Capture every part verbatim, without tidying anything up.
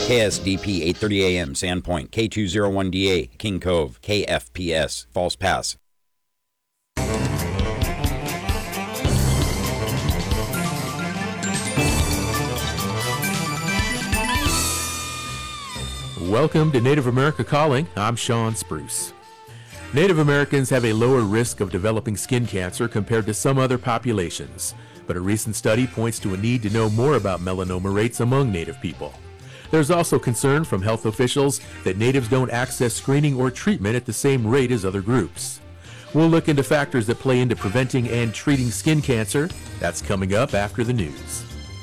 K S D P eight thirty A M, Sandpoint, K two oh one D A, King Cove, K F P S, False Pass. Welcome to Native America Calling. I'm Sean Spruce. Native Americans have a lower risk of developing skin cancer compared to some other populations, but a recent study points to a need to know more about melanoma rates among Native people. There's also concern from health officials that Natives don't access screening or treatment at the same rate as other groups. We'll look into factors that play into preventing and treating skin cancer. That's coming up after the news.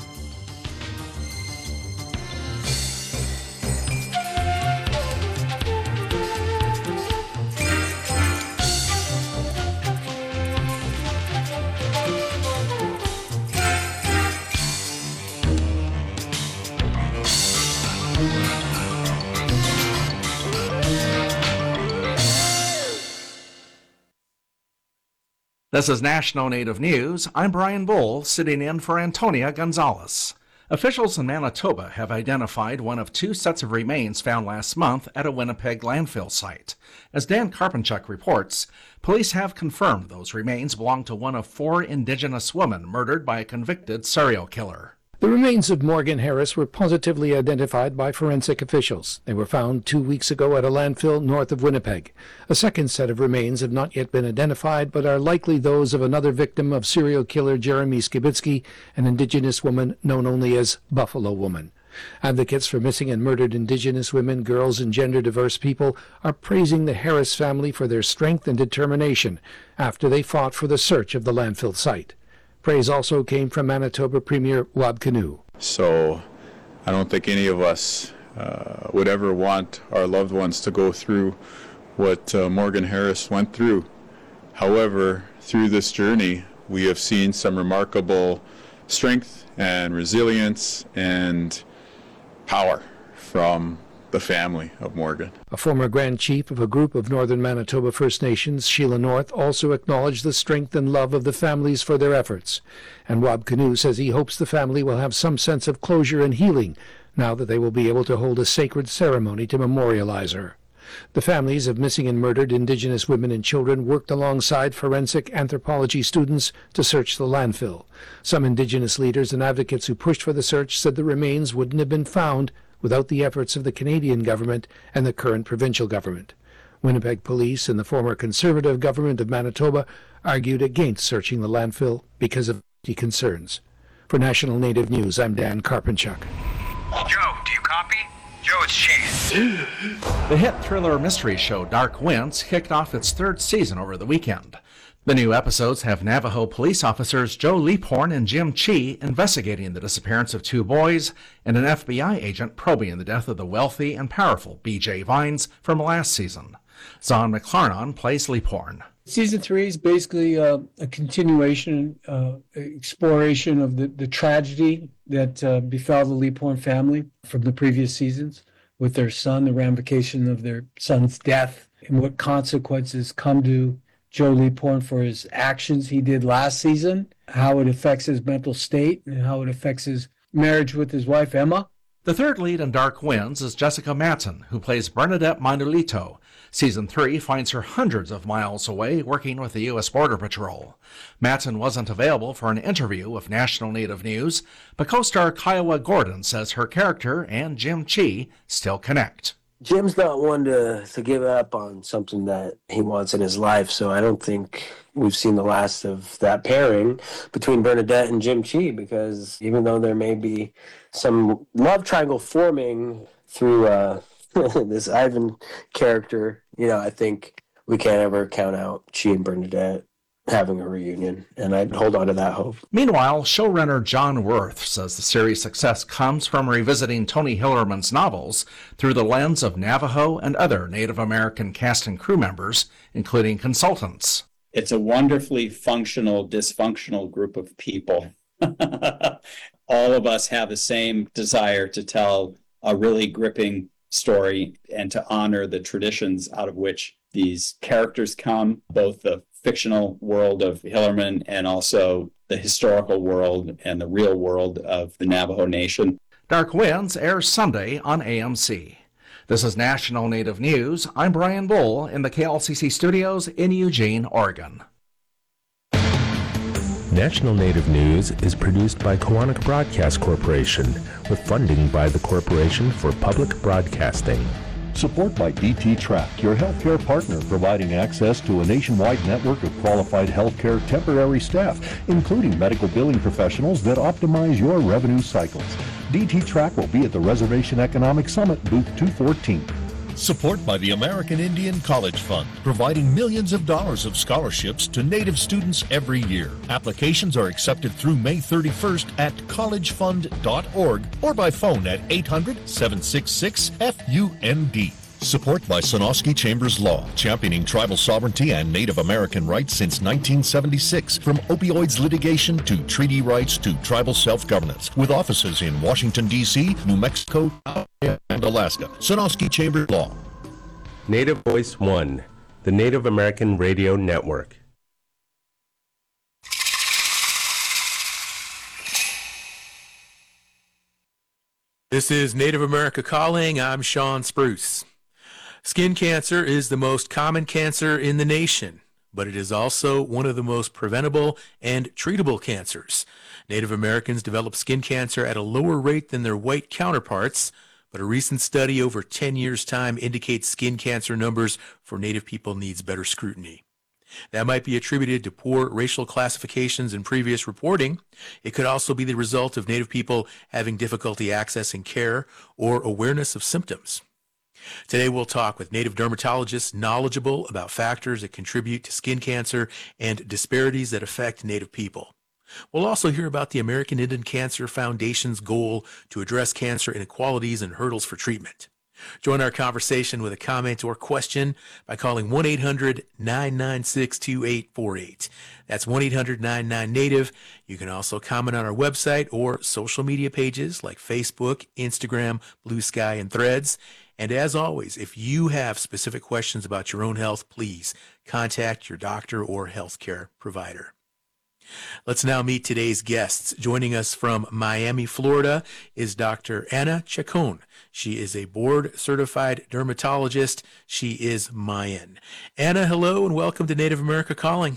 This is National Native News. I'm Brian Bull, sitting in for Antonia Gonzalez. Officials in Manitoba have identified one of two sets of remains found last month at a Winnipeg landfill site. As Dan Karpenchuk reports, police have confirmed those remains belong to one of four Indigenous women murdered by a convicted serial killer. The remains of Morgan Harris were positively identified by forensic officials. They were found two weeks ago at a landfill north of Winnipeg. A second set of remains have not yet been identified, but are likely those of another victim of serial killer Jeremy Skibitsky, an Indigenous woman known only as Buffalo Woman. Advocates for missing and murdered Indigenous women, girls, and gender-diverse people are praising the Harris family for their strength and determination after they fought for the search of the landfill site. Praise also came from Manitoba Premier Wab Kinew. So I don't think any of us uh, would ever want our loved ones to go through what uh, Morgan Harris went through. However, through this journey, we have seen some remarkable strength and resilience and power from the family of Morgan. A former Grand Chief of a group of Northern Manitoba First Nations, Sheila North, also acknowledged the strength and love of the families for their efforts. And Wab Kinew says he hopes the family will have some sense of closure and healing now that they will be able to hold a sacred ceremony to memorialize her. The families of missing and murdered Indigenous women and children worked alongside forensic anthropology students to search the landfill. Some Indigenous leaders and advocates who pushed for the search said the remains wouldn't have been found without the efforts of the Canadian government and the current provincial government. Winnipeg police and the former Conservative government of Manitoba argued against searching the landfill because of safety concerns. For National Native News, I'm Dan Karpenchuk. Joe, do you copy? Joe, it's Shane. The hit thriller mystery show Dark Winds kicked off its third season over the weekend. The new episodes have Navajo police officers Joe Leaphorn and Jim Chi investigating the disappearance of two boys and an F B I agent probing the death of the wealthy and powerful B J Vines from last season. Zahn McClarnon plays Leaphorn. Season three is basically uh, a continuation, uh, exploration of the, the tragedy that uh, befell the Leaphorn family from the previous seasons with their son, the ramification of their son's death, and what consequences come to Joe Leaphorn for his actions he did last season, how it affects his mental state, and how it affects his marriage with his wife, Emma. The third lead in Dark Winds is Jessica Matson, who plays Bernadette Manolito. Season three finds her hundreds of miles away working with the U S Border Patrol. Matson wasn't available for an interview with National Native News, but co-star Kiowa Gordon says her character and Jim Chi still connect. Jim's not one to, to give up on something that he wants in his life, so I don't think we've seen the last of that pairing between Bernadette and Jim Chi, because even though there may be some love triangle forming through uh, this Ivan character, you know, I think we can't ever count out Chi and Bernadette having a reunion, and I'd hold on to that hope. Meanwhile, showrunner John Worth says the series' success comes from revisiting Tony Hillerman's novels through the lens of Navajo and other Native American cast and crew members, including consultants. It's a wonderfully functional, dysfunctional group of people. All of us have the same desire to tell a really gripping story and to honor the traditions out of which these characters come, both the fictional world of Hillerman and also the historical world and the real world of the Navajo Nation. Dark Winds airs Sunday on A M C. This is National Native News. I'm Brian Bull in the K L C C studios in Eugene, Oregon. National Native News is produced by Koahnic Broadcast Corporation with funding by the Corporation for Public Broadcasting. Support by D T Track, your healthcare partner, providing access to a nationwide network of qualified healthcare temporary staff, including medical billing professionals that optimize your revenue cycles. D T Track will be at the Reservation Economic Summit, booth two fourteen. Support by the American Indian College Fund, providing millions of dollars of scholarships to Native students every year. Applications are accepted through May thirty-first at college fund dot org or by phone at eight hundred, seven six six, F U N D. Support by Sonosky Chambers Law, championing tribal sovereignty and Native American rights since nineteen seventy-six. From opioids litigation to treaty rights to tribal self-governance, with offices in Washington, D C, New Mexico, and Alaska. Sonosky Chambers Law. Native Voice One, the Native American Radio Network. This is Native America Calling. I'm Sean Spruce. Skin cancer is the most common cancer in the nation, but it is also one of the most preventable and treatable cancers. Native Americans develop skin cancer at a lower rate than their white counterparts, but a recent study over ten years' time indicates skin cancer numbers for Native people needs better scrutiny. That might be attributed to poor racial classifications in previous reporting. It could also be the result of Native people having difficulty accessing care or awareness of symptoms. Today we'll talk with Native dermatologists knowledgeable about factors that contribute to skin cancer and disparities that affect Native people. We'll also hear about the American Indian Cancer Foundation's goal to address cancer inequalities and hurdles for treatment. Join our conversation with a comment or question by calling one eight hundred, nine nine six, two eight four eight. That's one eight hundred, nine nine, NATIVE. You can also comment on our website or social media pages like Facebook, Instagram, Blue Sky, and Threads. And as always, if you have specific questions about your own health, please contact your doctor or healthcare provider. Let's now meet today's guests. Joining us from Miami, Florida is Doctor Anna Chacon. She is a board-certified dermatologist. She is Mayan. Anna, hello, and welcome to Native America Calling.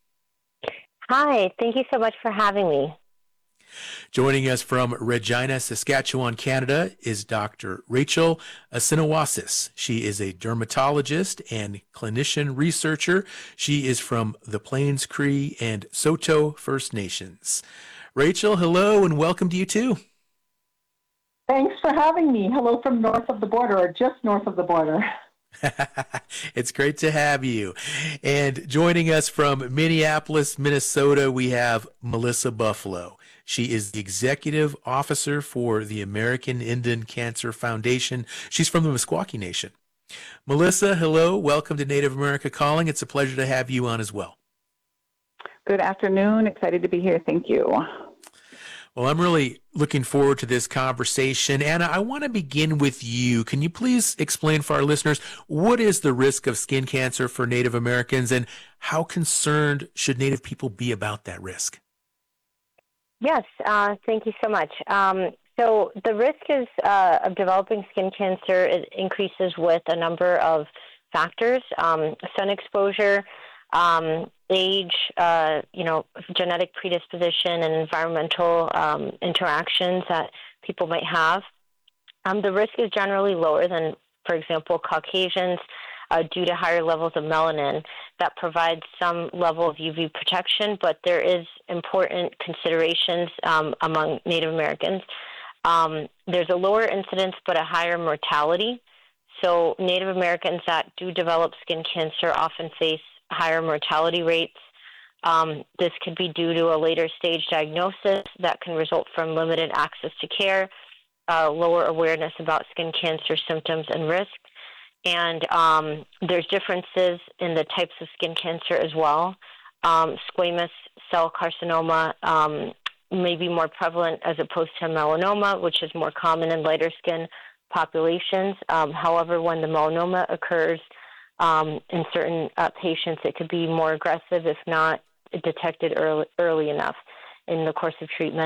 Hi, thank you so much for having me. Joining us from Regina, Saskatchewan, Canada is Doctor Rachel Asinawasis. She is a dermatologist and clinician researcher. She is from the Plains Cree and Saulteaux First Nations. Rachel, hello, and welcome to you too. Thanks for having me. Hello from north of the border, or just north of the border. It's great to have you. And joining us from Minneapolis, Minnesota, we have Melissa Buffalo. She is the executive officer for the American Indian Cancer Foundation. She's from the Meskwaki Nation. Melissa, hello. Welcome to Native America Calling. It's a pleasure to have you on as well. Good afternoon. Excited to be here. Thank you. Well, I'm really looking forward to this conversation. Anna, I want to begin with you. Can you please explain for our listeners what is the risk of skin cancer for Native Americans and how concerned should Native people be about that risk? Yes, uh, thank you so much. Um, so the risk is uh, of developing skin cancer it increases with a number of factors: um, sun exposure, um, age, uh, you know, genetic predisposition, and environmental um, interactions that people might have. Um, the risk is generally lower than, for example, Caucasians, Uh, due to higher levels of melanin that provides some level of U V protection, but there is important considerations um, among Native Americans. Um, there's a lower incidence but a higher mortality. So Native Americans that do develop skin cancer often face higher mortality rates. Um, this could be due to a later stage diagnosis that can result from limited access to care, uh, lower awareness about skin cancer symptoms and risk. And um, there's differences in the types of skin cancer as well. Um, squamous cell carcinoma um, may be more prevalent as opposed to melanoma, which is more common in lighter skin populations. Um, however, when the melanoma occurs um, in certain uh, patients, it could be more aggressive if not detected early, early enough in the course of treatment.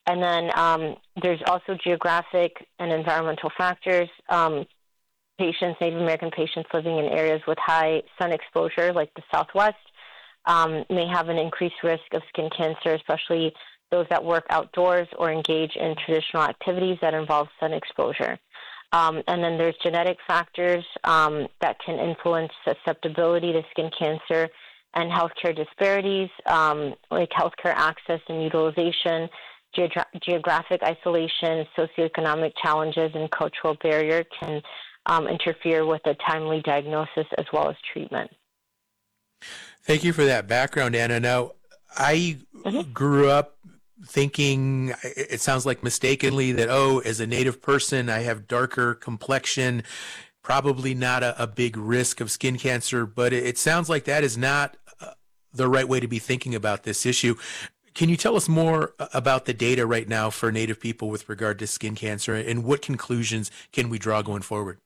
And then um, there's also geographic and environmental factors. Um, patients, Native American patients living in areas with high sun exposure, like the Southwest, um, may have an increased risk of skin cancer, especially those that work outdoors or engage in traditional activities that involve sun exposure. Um, and then there's genetic factors um, that can influence susceptibility to skin cancer, and healthcare disparities, um, like healthcare access and utilization, geogra- geographic isolation, socioeconomic challenges, and cultural barrier can um, interfere with a timely diagnosis as well as treatment. Thank you for that background, Anna. Now, I mm-hmm. grew up thinking, it sounds like mistakenly, that, oh, as a Native person, I have darker complexion, probably not a, a big risk of skin cancer, but it, it sounds like that is not uh, the right way to be thinking about this issue. Can you tell us more about the data right now for Native people with regard to skin cancer, and what conclusions can we draw going forward?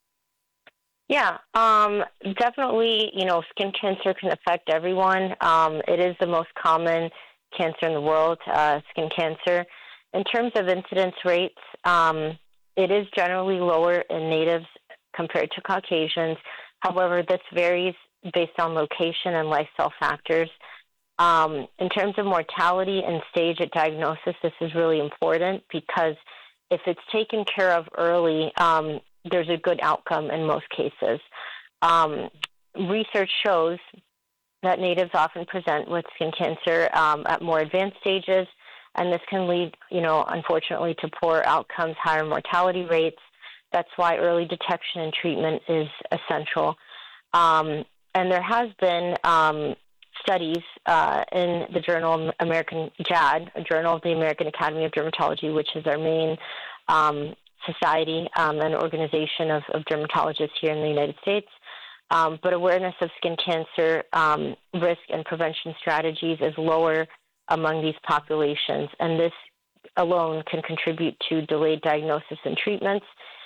Yeah, um, definitely, you know, skin cancer can affect everyone. Um, it is the most common cancer in the world, uh, skin cancer. In terms of incidence rates, um, it is generally lower in Natives compared to Caucasians. However, this varies based on location and lifestyle factors. Um, in terms of mortality and stage at diagnosis, this is really important because if it's taken care of early, um, there's a good outcome in most cases. Um, research shows that Natives often present with skin cancer um, at more advanced stages, and this can lead, you know, unfortunately, to poor outcomes, higher mortality rates. That's why early detection and treatment is essential. Um, and there has been um, studies uh, in the Journal of American J A D, a Journal of the American Academy of Dermatology, which is our main um, society um, and organization of, of dermatologists here in the United States. Um, but awareness of skin cancer um, risk and prevention strategies is lower among these populations, and this alone can contribute to delayed diagnosis and treatments.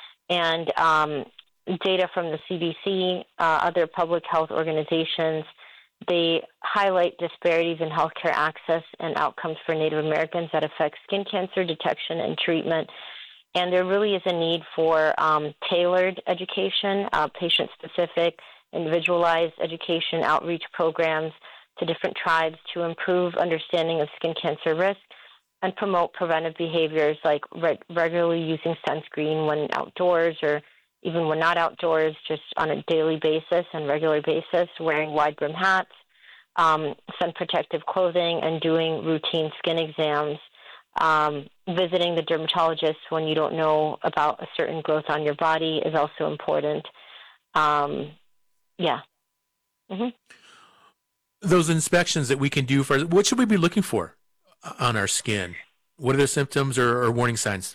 And um, data from the C D C, uh, other public health organizations, they highlight disparities in healthcare access and outcomes for Native Americans that affect skin cancer detection and treatment. And there really is a need for um, tailored education, uh, patient-specific, individualized education outreach programs to different tribes to improve understanding of skin cancer risk and promote preventive behaviors like re- regularly using sunscreen when outdoors or even when not outdoors, just on a daily basis and regular basis, wearing wide brim hats, um, sun protective clothing, and doing routine skin exams. Um, visiting the dermatologist when you don't know about a certain growth on your body is also important. Um, yeah. Mm-hmm. Those inspections that we can do for, what should we be looking for on our skin? What are the symptoms or, or warning signs?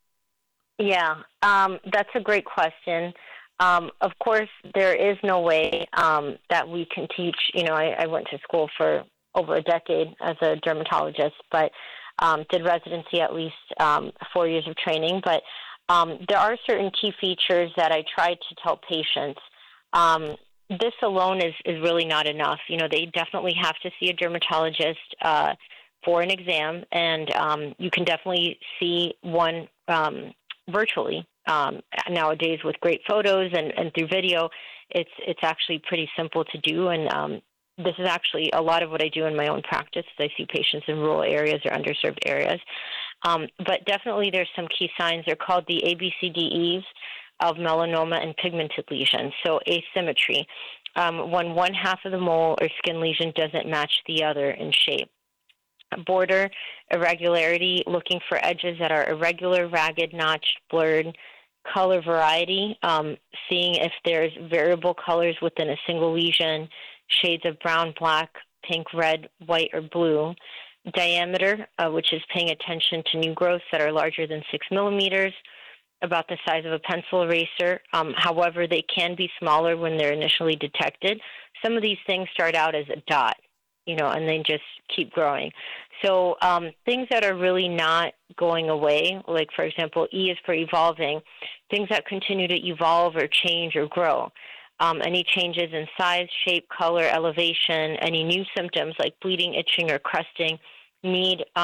Yeah, um, that's a great question. Um, of course, there is no way um, that we can teach. You know, I, I went to school for over a decade as a dermatologist, but um, did residency at least um, four years of training. But um, there are certain key features that I try to tell patients. Um, this alone is, is really not enough. You know, they definitely have to see a dermatologist uh, for an exam, and um, you can definitely see one um, virtually. Um, nowadays with great photos and, and through video, it's it's actually pretty simple to do. And um, this is actually a lot of what I do in my own practice. I see patients in rural areas or underserved areas. Um, but definitely there's some key signs. They're called the A B C D Es of melanoma and pigmented lesions. So asymmetry, um, when one half of the mole or skin lesion doesn't match the other in shape. Border irregularity, looking for edges that are irregular, ragged, notched, blurred. Color variety, um, seeing if there's variable colors within a single lesion, shades of brown, black, pink, red, white, or blue. Diameter, uh, which is paying attention to new growths that are larger than six millimeters, about the size of a pencil eraser. Um, however, they can be smaller when they're initially detected. Some of these things start out as a dot, you know, and then just keep growing. So um, things that are really not going away, like, for example, E is for evolving, things that continue to evolve or change or grow. Um, any changes in size, shape, color, elevation, any new symptoms like bleeding, itching, or crusting need um,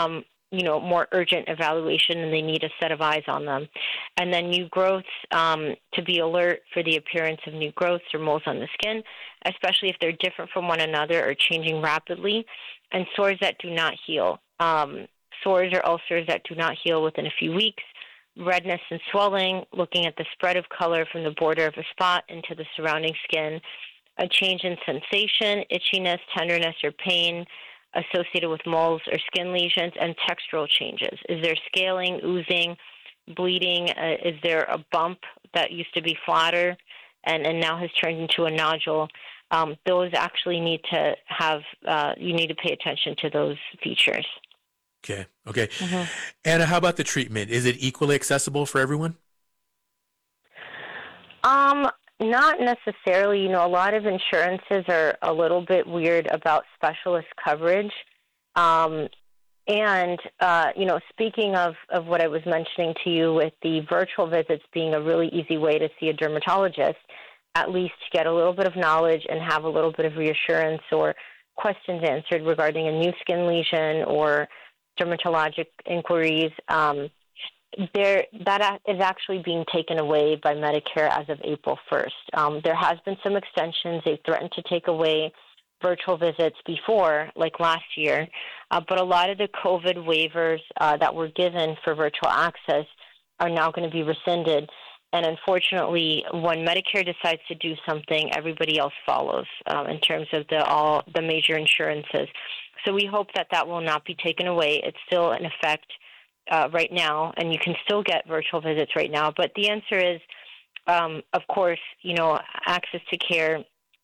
you know, more urgent evaluation and they need a set of eyes on them. And then new growths, um, to be alert for the appearance of new growths or moles on the skin, especially if they're different from one another or changing rapidly, and sores that do not heal. Um, sores or ulcers that do not heal within a few weeks, redness and swelling, looking at the spread of color from the border of a spot into the surrounding skin, a change in sensation, itchiness, tenderness, or pain associated with moles or skin lesions, and textural changes. Is there scaling, oozing, bleeding? Uh, is there a bump that used to be flatter and, and now has turned into a nodule? Um, those actually need to have, uh, you need to pay attention to those features. Okay. Okay. Mm-hmm. Anna, how about the treatment? Is it equally accessible for everyone? Um, not necessarily. You know, a lot of insurances are a little bit weird about specialist coverage. Um, and, uh, you know, speaking of, of what I was mentioning to you with the virtual visits being a really easy way to see a dermatologist, at least get a little bit of knowledge and have a little bit of reassurance or questions answered regarding a new skin lesion or dermatologic inquiries, um, there that is actually being taken away by Medicare as of April first. Um, there has been some extensions. They threatened to take away virtual visits before, like last year, uh, but a lot of the COVID waivers uh, that were given for virtual access are now going to be rescinded. And unfortunately, when Medicare decides to do something, everybody else follows um, in terms of the all the major insurances. So we hope that that will not be taken away. It's still in effect uh, right now, and you can still get virtual visits right now. But the answer is, um, of course, you know, access to care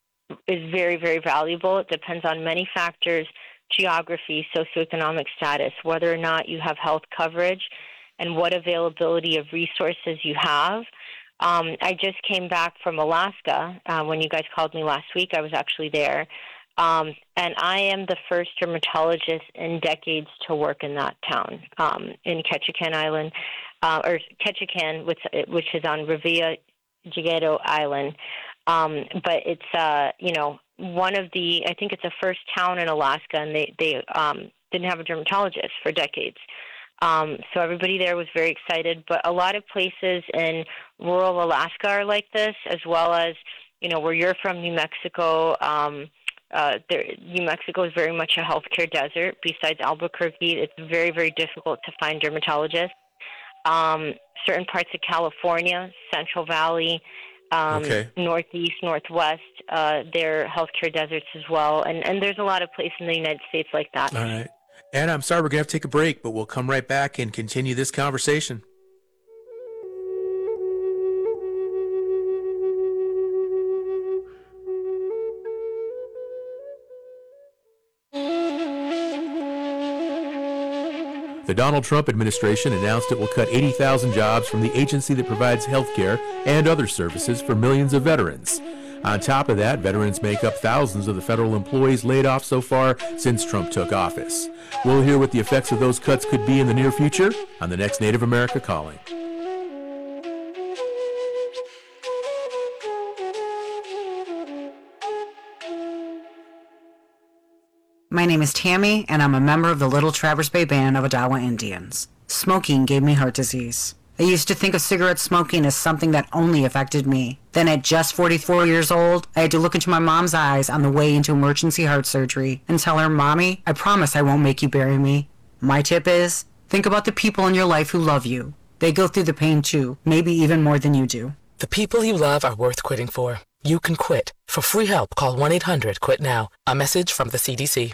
is very, very valuable. It depends on many factors: geography, socioeconomic status, whether or not you have health coverage, and what availability of resources you have. Um, I just came back from Alaska. Uh, when you guys called me last week, I was actually there. Um, and I am the first dermatologist in decades to work in that town, um, in Ketchikan Island, uh, or Ketchikan, which, which is on Revilla-Gigedo Island. Um, but it's, uh, you know, one of the, I think it's the first town in Alaska, and they, they um, didn't have a dermatologist for decades. Um, so everybody there was very excited, but a lot of places in rural Alaska are like this, as well as, you know, where you're from, New Mexico. Um, uh, there, New Mexico is very much a healthcare desert. Besides Albuquerque, it's very, very difficult to find dermatologists. Um, certain parts of California, Central Valley, um, Okay. Northeast, Northwest, uh, they're healthcare deserts as well. And, and there's a lot of places in the United States like that. All right. Anna, I'm sorry we're going to have to take a break, but we'll come right back and continue this conversation. The Donald Trump administration announced it will cut eighty thousand jobs from the agency that provides health care and other services for millions of veterans. On top of that, veterans make up thousands of the federal employees laid off so far since Trump took office. We'll hear what the effects of those cuts could be in the near future on the next Native America Calling. My name is Tammy, and I'm a member of the Little Traverse Bay Band of Odawa Indians. Smoking gave me heart disease. I used to think of cigarette smoking as something that only affected me. Then at just forty-four years old, I had to look into my mom's eyes on the way into emergency heart surgery and tell her, "Mommy, I promise I won't make you bury me." My tip is, think about the people in your life who love you. They go through the pain too, maybe even more than you do. The people you love are worth quitting for. You can quit. For free help, call one eight hundred quit now. A message from the C D C.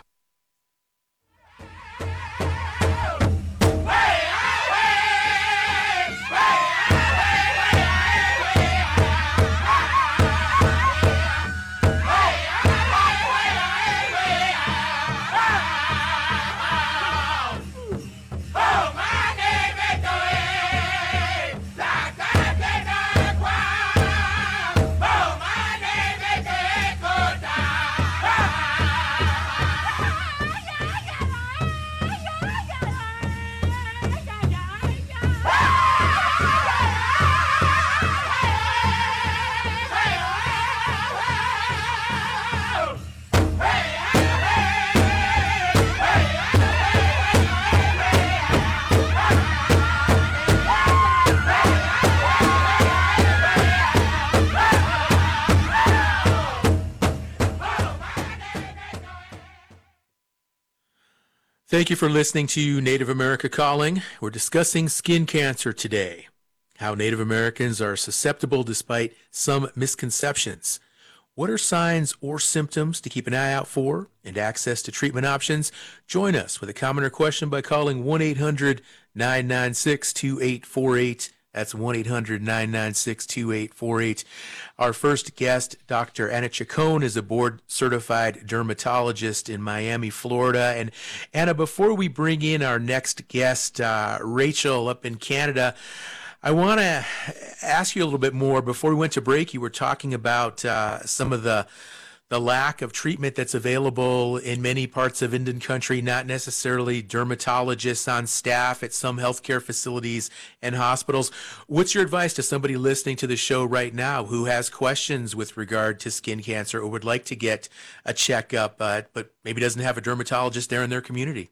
Thank you for listening to Native America Calling. We're discussing skin cancer today, how Native Americans are susceptible despite some misconceptions. What are signs or symptoms to keep an eye out for and access to treatment options? Join us with a comment or question by calling one eight hundred nine nine six two eight four eight. That's one eight hundred nine nine six two eight four eight. Our first guest, Doctor Anna Chacon, is a board-certified dermatologist in Miami, Florida. And Anna, before we bring in our next guest, uh, Rachel up in Canada, I want to ask you a little bit more. Before we went to break, you were talking about uh, some of the the lack of treatment that's available in many parts of Indian country, not necessarily dermatologists on staff at some healthcare facilities and hospitals. What's your advice to somebody listening to the show right now who has questions with regard to skin cancer or would like to get a checkup, uh, but maybe doesn't have a dermatologist there in their community?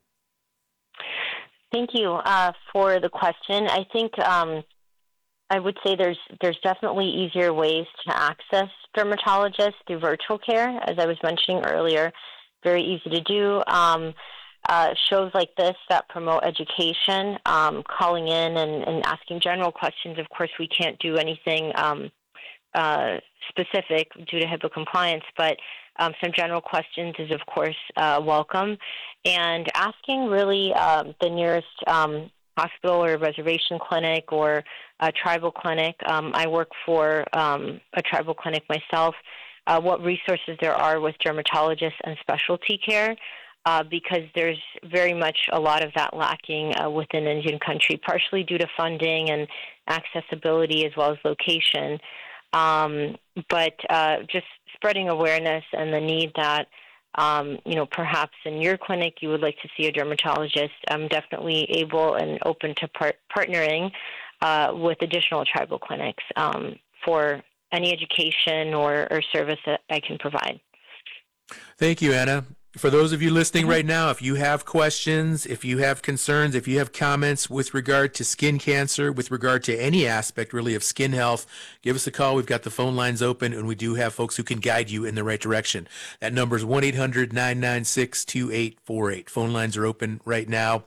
Thank you uh, for the question. I think um, I would say there's there's definitely easier ways to access dermatologists through virtual care, as I was mentioning earlier. Very easy to do. Um, uh, shows like this that promote education, um, calling in and, and asking general questions. Of course, we can't do anything um, uh, specific due to HIPAA compliance, but um, some general questions is, of course, uh, welcome. And asking really um, the nearest um, hospital or reservation clinic or a tribal clinic. Um, I work for um, a tribal clinic myself. Uh, what resources there are with dermatologists and specialty care, uh, because there's very much a lot of that lacking uh, within Indian country, partially due to funding and accessibility as well as location. Um, but uh, just spreading awareness and the need that Um, you know, perhaps in your clinic you would like to see a dermatologist. I'm definitely able and open to par- partnering uh, with additional tribal clinics um, for any education or, or service that I can provide. Thank you, Anna. For those of you listening right now, if you have questions, if you have concerns, if you have comments with regard to skin cancer, with regard to any aspect really of skin health, give us a call. We've got the phone lines open, and we do have folks who can guide you in the right direction. That number is one eight hundred nine nine six two eight four eight. Phone lines are open right now.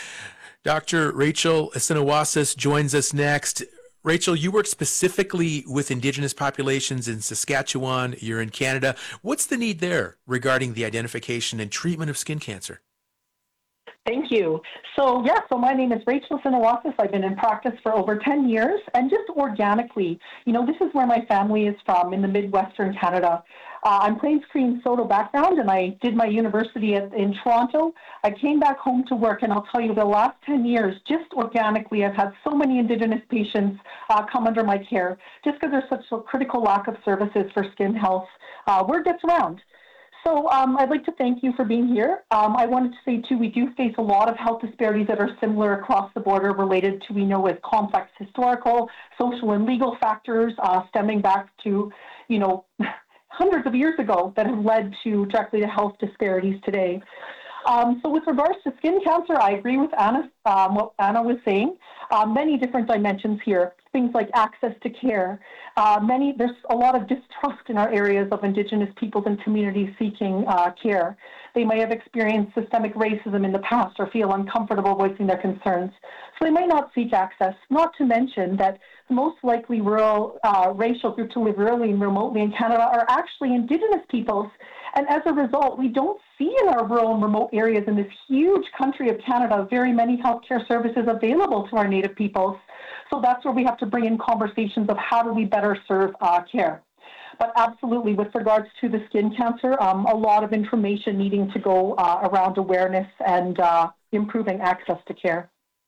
Doctor Rachel Asinawasis joins us next. Rachel, you work specifically with Indigenous populations in Saskatchewan. You're in Canada. What's the need there regarding the identification and treatment of skin cancer? Thank you. So, yeah, so my name is Rachel Asinawasis. I've been in practice for over ten years, and just organically, you know, this is where my family is from, in the Midwestern Canada. Uh, I'm Plains Cree Soto background, and I did my university at, in Toronto. I came back home to work, and I'll tell you, the last ten years, just organically, I've had so many Indigenous patients uh, come under my care, just because there's such a critical lack of services for skin health. Uh, word gets around. So um, I'd like to thank you for being here. Um, I wanted to say, too, we do face a lot of health disparities that are similar across the border related to, we know, with complex historical, social, and legal factors uh, stemming back to, you know, hundreds of years ago that have led to directly to health disparities today. Um, so with regards to skin cancer, I agree with Anna, um, what Anna was saying. Uh, many different dimensions here, things like access to care. Uh, many, there's a lot of distrust in our areas of Indigenous peoples and communities seeking uh, care. They may have experienced systemic racism in the past or feel uncomfortable voicing their concerns. So they may not seek access, not to mention that the most likely rural uh, racial group to live rurally and remotely in Canada are actually Indigenous peoples. And as a result, we don't see in our rural and remote areas in this huge country of Canada very many healthcare services available to our Native peoples. So that's where we have to bring in conversations of how do we better serve uh, care. But absolutely, with regards to the skin cancer, um, a lot of information needing to go uh, around awareness and uh, improving access to care.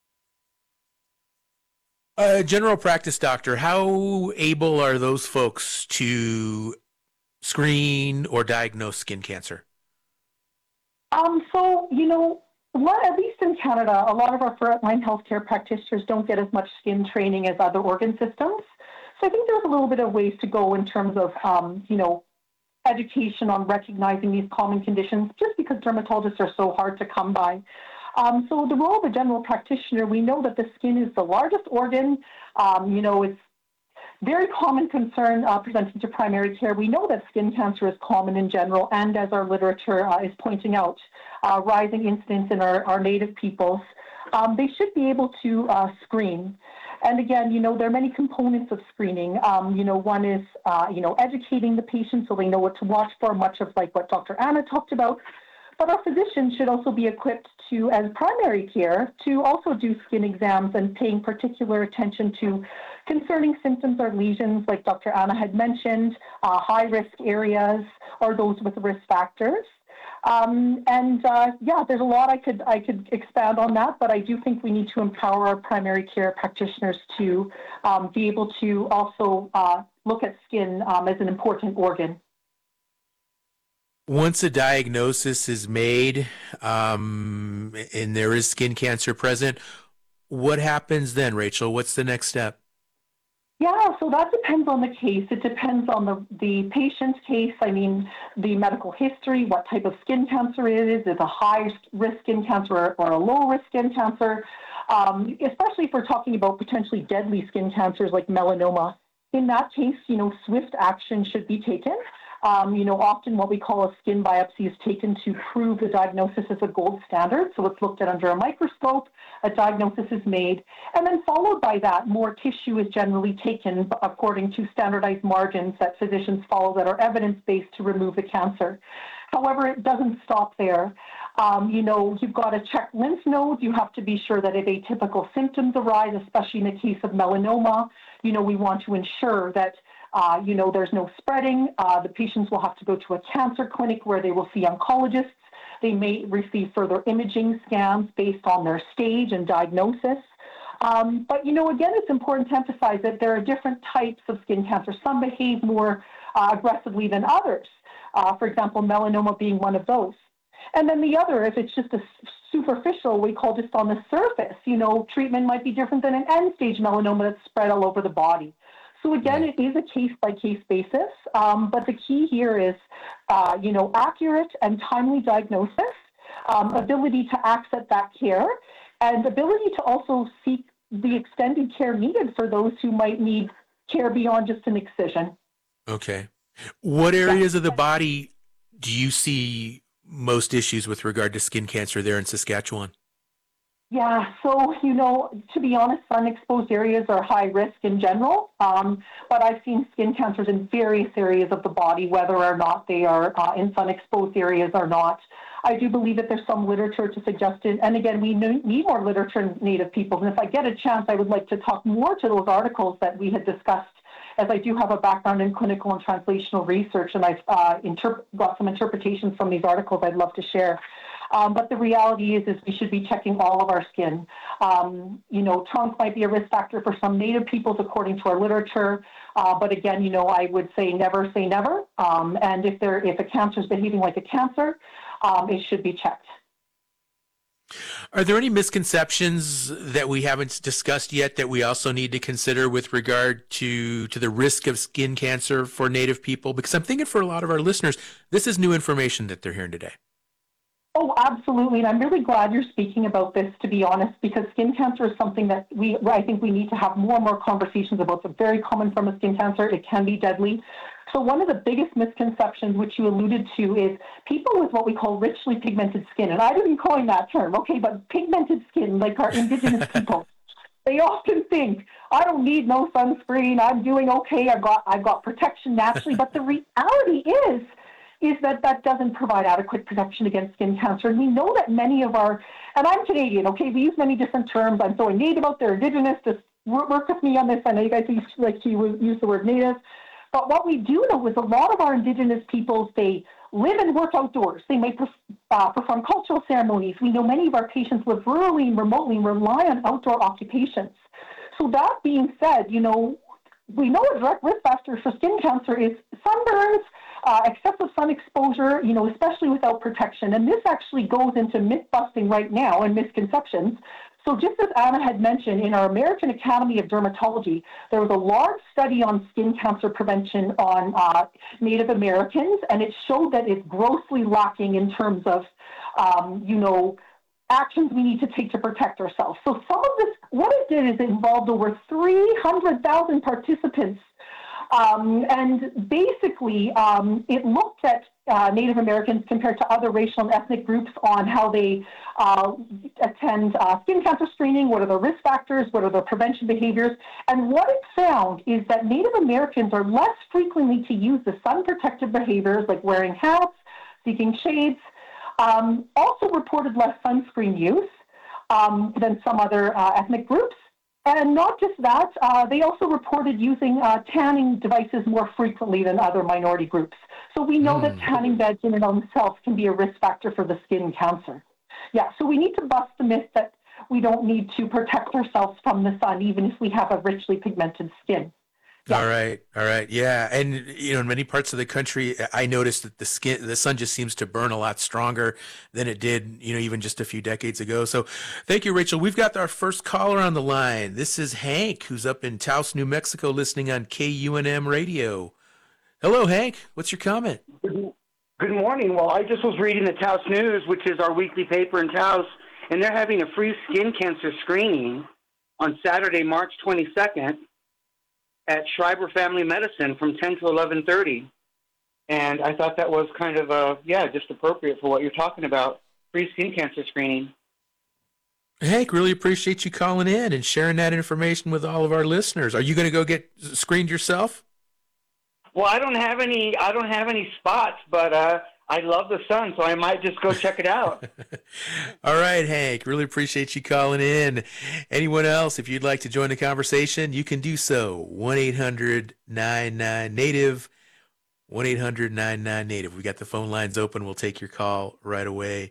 Uh, general practice doctor, how able are those folks to screen or diagnose skin cancer? Um, so, you know, well, at least in Canada, a lot of our frontline healthcare practitioners don't get as much skin training as other organ systems. So I think there's a little bit of ways to go in terms of, um, you know, education on recognizing these common conditions, just because dermatologists are so hard to come by. Um, so the role of a general practitioner, we know that the skin is the largest organ. Um, you know, it's very common concern uh, presenting to primary care. We know that skin cancer is common in general, and as our literature uh, is pointing out, uh, rising incidence in our, our Native peoples. Um, they should be able to uh, screen. And again, you know, there are many components of screening. Um, you know, one is, uh, you know, educating the patient so they know what to watch for, much of like what Doctor Anna talked about. But our physicians should also be equipped to, as primary care, to also do skin exams and paying particular attention to concerning symptoms or lesions, like Doctor Anna had mentioned, uh, high-risk areas or those with risk factors. Um, and uh, yeah, there's a lot I could I could expand on that, but I do think we need to empower our primary care practitioners to um, be able to also uh, look at skin um, as an important organ. Once a diagnosis is made um, and there is skin cancer present, what happens then, Rachel? What's the next step? Yeah, so that depends on the case. It depends on the, the patient's case. I mean, the medical history, what type of skin cancer it is. Is it a high-risk skin cancer or, or a low-risk skin cancer? Um, especially if we're talking about potentially deadly skin cancers like melanoma. In that case, you know, swift action should be taken. Um, you know, often what we call a skin biopsy is taken to prove the diagnosis as a gold standard. So it's looked at under a microscope, a diagnosis is made, and then followed by that, more tissue is generally taken according to standardized margins that physicians follow that are evidence-based to remove the cancer. However, it doesn't stop there. Um, you know, you've got to check lymph nodes. You have to be sure that if atypical symptoms arise, especially in the case of melanoma, you know, we want to ensure that Uh, you know, there's no spreading. Uh, the patients will have to go to a cancer clinic where they will see oncologists. They may receive further imaging scans based on their stage and diagnosis. Um, but, you know, again, it's important to emphasize that there are different types of skin cancer. Some behave more uh, aggressively than others. Uh, for example, melanoma being one of those. And then the other, if it's just a superficial, we call just on the surface, you know, treatment might be different than an end-stage melanoma that's spread all over the body. So again, it is a case-by-case basis, um, but the key here is, uh, you know, accurate and timely diagnosis, um, ability to access that care, and ability to also seek the extended care needed for those who might need care beyond just an excision. Okay. What areas of the body do you see most issues with regard to skin cancer there in Saskatchewan? Yeah, so, you know, to be honest, sun-exposed areas are high risk in general, um, but I've seen skin cancers in various areas of the body, whether or not they are uh, in sun-exposed areas or not. I do believe that there's some literature to suggest it, and again, we need more literature in Native peoples, and if I get a chance, I would like to talk more to those articles that we had discussed, as I do have a background in clinical and translational research, and I've uh, interp- got some interpretations from these articles I'd love to share. Um, but the reality is, is we should be checking all of our skin. Um, you know, trunk might be a risk factor for some Native peoples according to our literature. Uh, but again, you know, I would say never say never. Um, and if there, if a cancer is behaving like a cancer, um, it should be checked. Are there any misconceptions that we haven't discussed yet that we also need to consider with regard to, to the risk of skin cancer for Native people? Because I'm thinking for a lot of our listeners, this is new information that they're hearing today. Oh, absolutely. And I'm really glad you're speaking about this, to be honest, because skin cancer is something that we, I think we need to have more and more conversations about. It's a very common form of skin cancer. It can be deadly. So one of the biggest misconceptions, which you alluded to, is people with what we call richly pigmented skin. And I didn't coin that term, okay, but pigmented skin, like our Indigenous people. They often think, I don't need no sunscreen. I'm doing okay. I've got, I've got protection naturally. But the reality is, is that that doesn't provide adequate protection against skin cancer. And we know that many of our, and I'm Canadian, okay, we use many different terms. I'm throwing Native out there, Indigenous, just work with me on this. I know you guys like to use the word Native. But what we do know is a lot of our Indigenous peoples, they live and work outdoors. They may uh, perform cultural ceremonies. We know many of our patients live rurally and remotely and rely on outdoor occupations. So that being said, you know, we know a direct risk factor for skin cancer is sunburns, uh, excessive sun exposure, you know, especially without protection. And this actually goes into myth busting right now and misconceptions. So just as Anna had mentioned, in our American Academy of Dermatology, there was a large study on skin cancer prevention on uh, Native Americans, and it showed that it's grossly lacking in terms of, um, you know, actions we need to take to protect ourselves. So some of this, what it did is it involved over three hundred thousand participants Um, and basically, um, it looked at uh, Native Americans compared to other racial and ethnic groups on how they uh, attend uh, skin cancer screening, what are the risk factors, what are the prevention behaviors. And what it found is that Native Americans are less frequently to use the sun protective behaviors like wearing hats, seeking shades, um, also reported less sunscreen use um, than some other uh, ethnic groups. And not just that, uh, they also reported using uh, tanning devices more frequently than other minority groups. So we know mm. that tanning beds in and of themselves can be a risk factor for the skin cancer. Yeah, so we need to bust the myth that we don't need to protect ourselves from the sun, even if we have a richly pigmented skin. Yeah. All right. All right. Yeah. And, you know, in many parts of the country, I noticed that the skin, the sun just seems to burn a lot stronger than it did, you know, even just a few decades ago. So thank you, Rachel. We've got our first caller on the line. This is Hank, who's up in Taos, New Mexico, listening on K U N M radio. Hello, Hank. What's your comment? Good morning. Well, I just was reading the Taos News, which is our weekly paper in Taos, and they're having a free skin cancer screening on Saturday, March twenty-second. At Schreiber Family Medicine from ten to eleven thirty. And I thought that was kind of, uh, yeah, just appropriate for what you're talking about, free skin cancer screening. Hank, really appreciate you calling in and sharing that information with all of our listeners. Are you going to go get screened yourself? Well, I don't have any, I don't have any spots, but uh, I love the sun, so I might just go check it out. All right, Hank. Really appreciate you calling in. Anyone else, if you'd like to join the conversation, you can do so. one eight hundred nine nine native, one eight hundred nine nine native. We got the phone lines open. We'll take your call right away.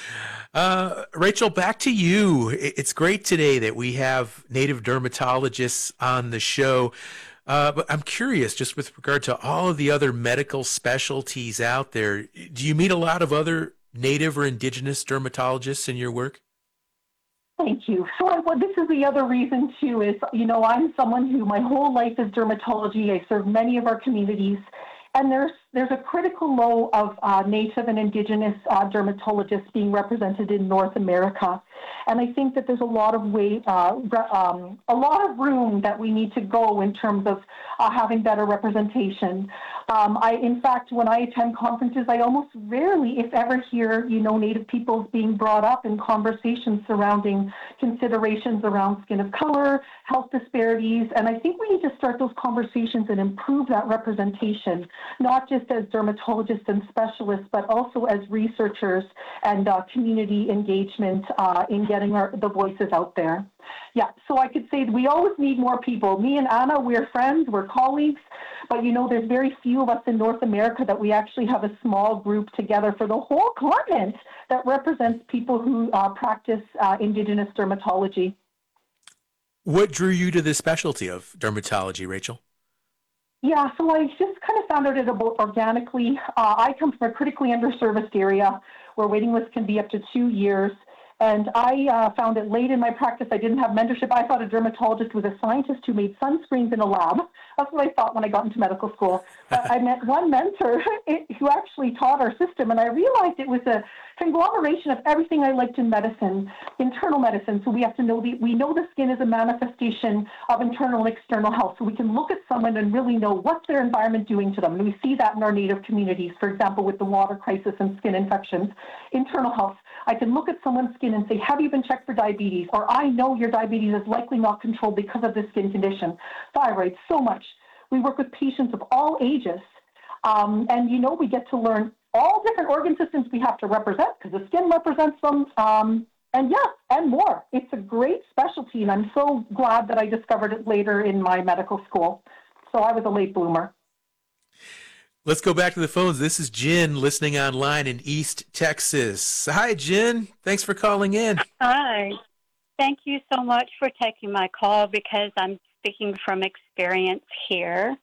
Uh, Rachel, back to you. It's great today that we have Native dermatologists on the show. Uh, but I'm curious, just with regard to all of the other medical specialties out there, do you meet a lot of other Native or Indigenous dermatologists in your work? Thank you. So I, well, this is the other reason, too, is, you know, I'm someone who my whole life is dermatology. I serve many of our communities. And there's there's a critical low of uh, Native and Indigenous uh, dermatologists being represented in North America, and I think that there's a lot of way, uh, um, a lot of room that we need to go in terms of uh, having better representation. Um, I, in fact, when I attend conferences, I almost rarely, if ever, hear you know Native peoples being brought up in conversations surrounding considerations around skin of color, health disparities, and I think we need to start those conversations and improve that representation, not just as dermatologists and specialists, but also as researchers and uh, community engagement uh, in getting our, the voices out there. Yeah, so I could say we always need more people. Me and Anna, we're friends, we're colleagues, but you know, there's very few of us in North America that we actually have a small group together for the whole continent that represents people who uh, practice uh, Indigenous dermatology. What drew you to the specialty of dermatology, Rachel? Yeah, so I just kind of found out it about organically. Uh, I come from a critically underserviced area where waiting lists can be up to two years. And I uh, found it late in my practice. I didn't have mentorship. I thought a dermatologist was a scientist who made sunscreens in a lab. That's what I thought when I got into medical school. But I met one mentor who actually taught our system, and I realized it was a conglomeration of everything I liked in medicine, internal medicine. So we have to know the, we know the skin is a manifestation of internal and external health. So we can look at someone and really know what's their environment doing to them. And we see that in our Native communities, for example, with the water crisis and skin infections. Internal health. I can look at someone's skin and say, have you been checked for diabetes? Or I know your diabetes is likely not controlled because of this skin condition. Thyroid, so much. We work with patients of all ages. Um, and, you know, we get to learn all different organ systems we have to represent because the skin represents them. Um, and, yeah, and more. It's a great specialty, and I'm so glad that I discovered it later in my medical school. So I was a late bloomer. Let's go back to the phones. This is Jen listening online in East Texas. Hi, Jen. Thanks for calling in. Hi. Thank you so much for taking my call because I'm speaking from experience here.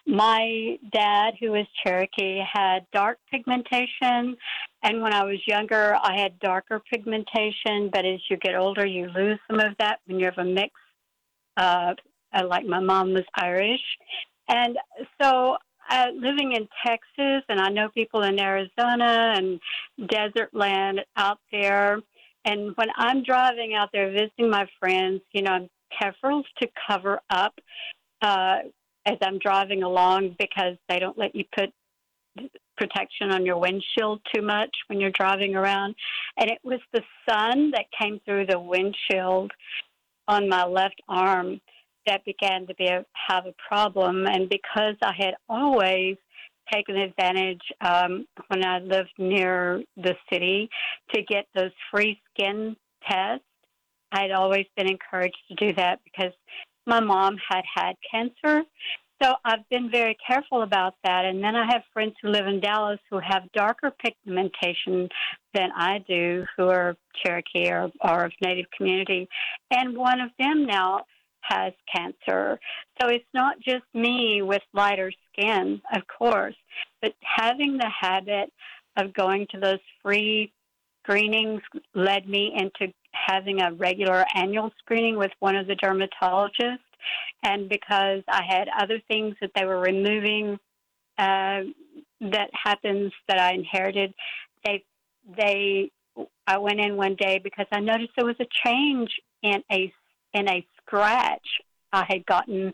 My dad, who is Cherokee, had dark pigmentation, and when I was younger, I had darker pigmentation, but as you get older, you lose some of that when you have a mix. Uh, like my mom was Irish. And so Uh, living in Texas, and I know people in Arizona and desert land out there, and when I'm driving out there visiting my friends, you know, I'm careful to cover up uh, as I'm driving along because they don't let you put protection on your windshield too much when you're driving around. And it was the sun that came through the windshield on my left arm that began to be a, have a problem. And because I had always taken advantage um, when I lived near the city to get those free skin tests, I'd always been encouraged to do that because my mom had had cancer. So I've been very careful about that. And then I have friends who live in Dallas who have darker pigmentation than I do, who are Cherokee or, or of Native community. And one of them now has cancer. So it's not just me with lighter skin, of course, but having the habit of going to those free screenings led me into having a regular annual screening with one of the dermatologists. And because I had other things that they were removing uh, that happens that I inherited, they they I went in one day because I noticed there was a change in a in a scratch I had gotten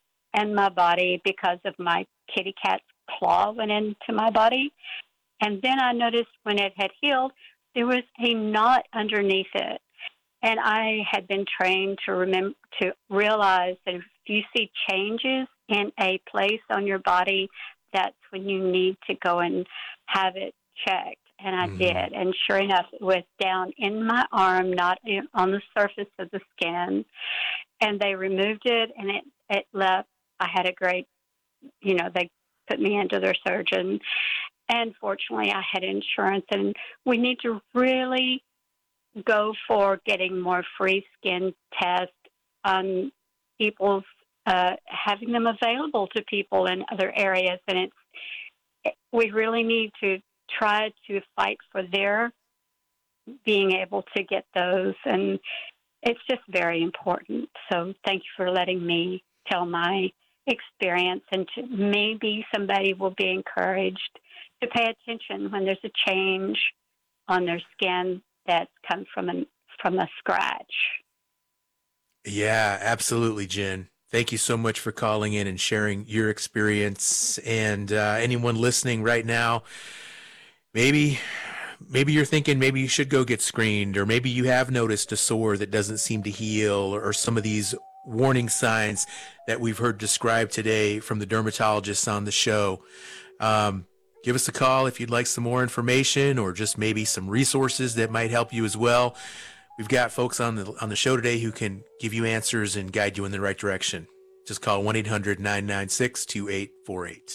in my body because of my kitty cat's claw went into my body. And then I noticed when it had healed, there was a knot underneath it. And I had been trained to remember to realize that if you see changes in a place on your body, that's when you need to go and have it checked. And I mm-hmm. did. And sure enough, it was down in my arm, not in, on the surface of the skin. And they removed it, and it, it left. I had a great, you know, they put me into their surgeon. And fortunately, I had insurance. And we need to really go for getting more free skin tests on people's, uh, having them available to people in other areas. And it's, it, we really need to try to fight for their being able to get those. And it's just very important. So thank you for letting me tell my experience, and to, maybe somebody will be encouraged to pay attention when there's a change on their skin that's come from a, from a scratch. Yeah, absolutely, Jen. Thank you so much for calling in and sharing your experience. And uh, anyone listening right now, maybe maybe you're thinking maybe you should go get screened, or maybe you have noticed a sore that doesn't seem to heal, or some of these warning signs that we've heard described today from the dermatologists on the show. Um, Give us a call if you'd like some more information, or just maybe some resources that might help you as well. We've got folks on the on the show today who can give you answers and guide you in the right direction. Just call one eight hundred nine nine six two eight four eight.